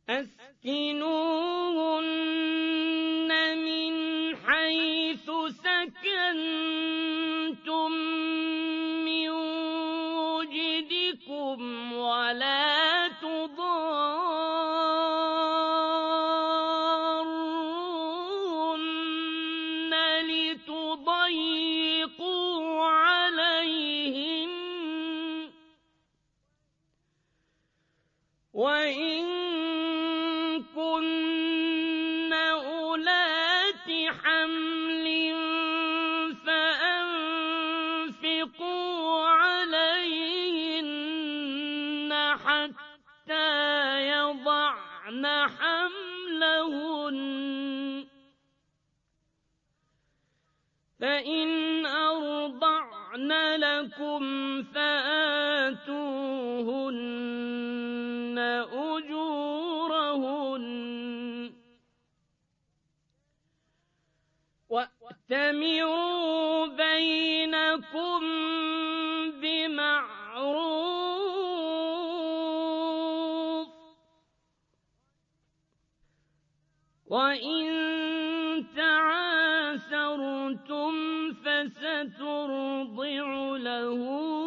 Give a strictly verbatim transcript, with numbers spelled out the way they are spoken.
أسكنوهن من حيث سكنتم من وجدكم ولا تضاروهن لتضيقوا عليهن وإن كن أولات حمل فأنفقوا عليهن حتى يضعن حملهن فإن أرضعن لكم فآتوهن أجورهن وأتمروا بينكم بمعروف وإن تعاسرتم فسترضع له